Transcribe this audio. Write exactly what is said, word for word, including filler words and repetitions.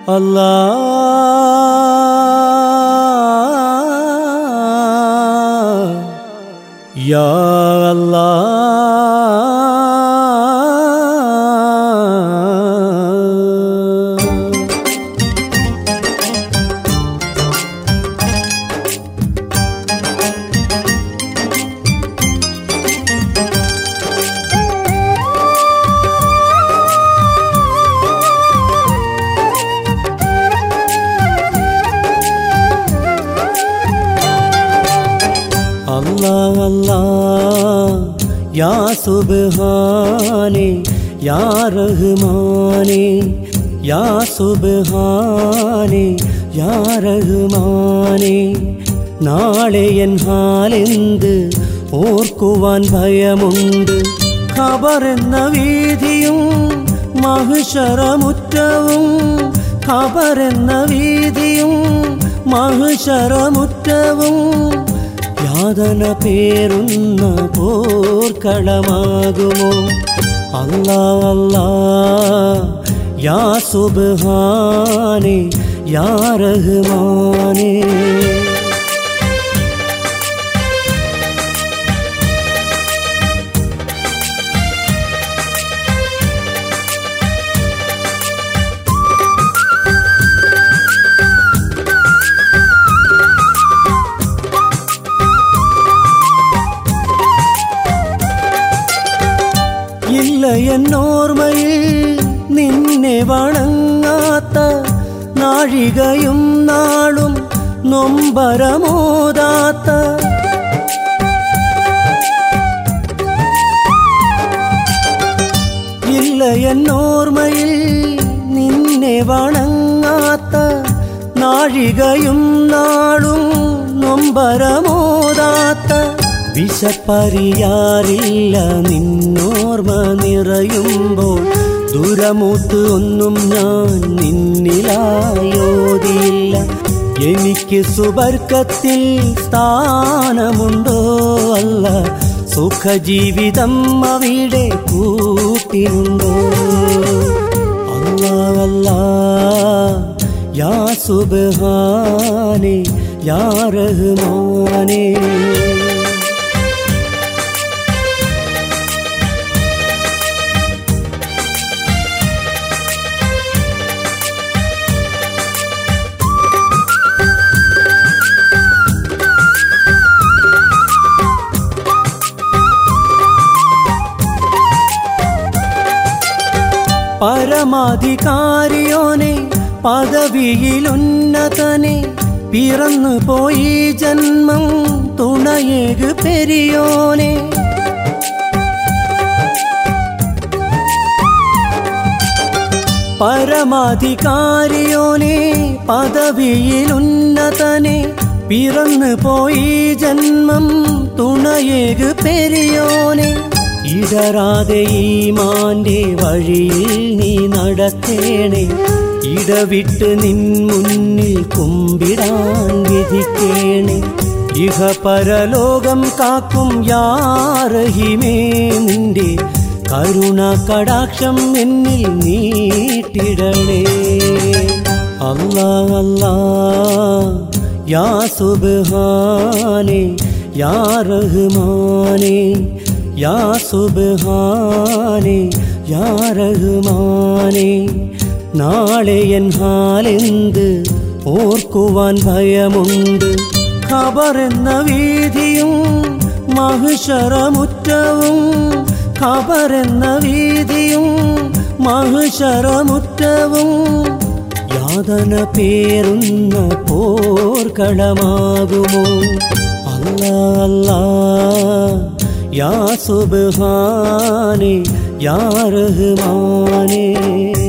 Allah Ya Allah Allah Allah Ya Subhane Ya Rahmane Ya Subhane Ya Rahmane നാളെ എൻ ഹാലെന്ത് ഓർക്കുവാൻ ഭയമുണ്ട് ഖബറെന്ന വീതിയും മഹ്ശറമുറ്റവും ഖബറെന്ന വീതിയും മഹ്ശറമുറ്റവും യാതന പേറുന്ന പോർക്കളമാകുമോ അല്ലാ അല്ലാ യാ സുബ്ഹാനെ യാ റഹ്മാനെ ഇല്ല എന്നോർമ്മയിൽ നിന്നെ വണങ്ങാത്ത നാഴികയും നാളും നൊമ്പരമോദാത്ത ഇല്ല എന്നോർമ്മയിൽ നിന്നെ വണങ്ങാത്ത നാഴികയും നാളും നൊമ്പരമോദാത്ത വിശപ്പറിയാറില്ല നിന്നോർമ്മ നിറയുമ്പോൾ ദുരമൂത്ത് ഒന്നും ഞാൻ നിന്നിലായോതിയില്ല എനിക്ക് സുബർക്കത്തിൽ സ്ഥാനമുണ്ടോ അല്ല സുഖജീവിതം അവിടെ കൂട്ടിനുണ്ടോ അല്ലാ അല്ലാ യാ സുബ്ഹാനെ യാ റഹ്മാനെ പരമാധികാരിയോനെ പദവിയിലുന്നതനെ പിറന്നു പോയി ജന്മം തുണയേകു പെരിയോനെ പരമാധികാരിയോനെ പദവിയിലുന്നതനെ പിറന്നു പോയി ജന്മം തുണയേകു പെരിയോനെ ഇടറാതെ ഈമാന്റെ വഴിയിൽ നീ നടത്തേണേ ഇടവിട്ട് നിൻ മുന്നിൽ കുമ്പിടാൻ വിധിക്കേണേ ഇഹ പരലോകം കാക്കും യാ റഹീമേ നിന്റെ കരുണ കടാക്ഷം എന്നിൽ നീട്ടിടണേ അല്ലാ അല്ലാ യാ സുബ്ഹാനെ യാ റഹ്മാനെ യാ സുബ്ഹാനെ യാ റഹ്മാനെ നാളെ എൻ ഹാലെന്ത് ഓർക്കുവാൻ ഭയമുണ്ട് ഖബറെന്ന വീതിയും മഹ്ശറമുറ്റവും ഖബറെന്ന വീതിയും മഹ്ശറമുറ്റവും യാതന പേറുന്ന പോർക്കളമാകുമോ അല്ലാ അല്ലാ യാ സുബ്ഹാനെ യാ റഹ്മാനെ